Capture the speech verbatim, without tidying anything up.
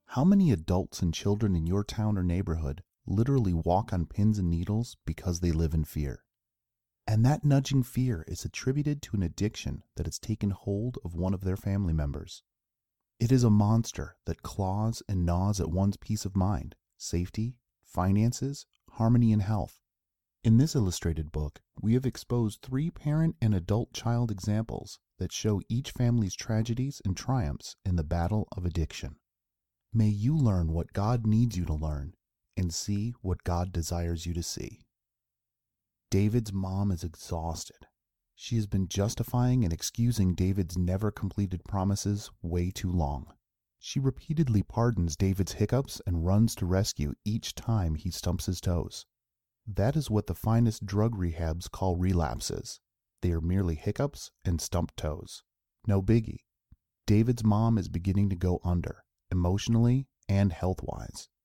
How many adults and children in your town or neighborhood literally walk on pins and needles because they live in fear? And that nudging fear is attributed to an addiction that has taken hold of one of their family members. It is a monster that claws and gnaws at one's peace of mind, safety, finances, harmony, and health. In this illustrated book, we have exposed three parent and adult-child examples that show each family's tragedies and triumphs in the battle of addiction. May you learn what God needs you to learn and see what God desires you to see. David's mom is exhausted. She has been justifying and excusing David's never-completed promises way too long. She repeatedly pardons David's hiccups and runs to rescue each time he stumps his toes. That is what the finest drug rehabs call relapses. They are merely hiccups and stumped toes. No biggie. David's mom is beginning to go under, emotionally and health-wise.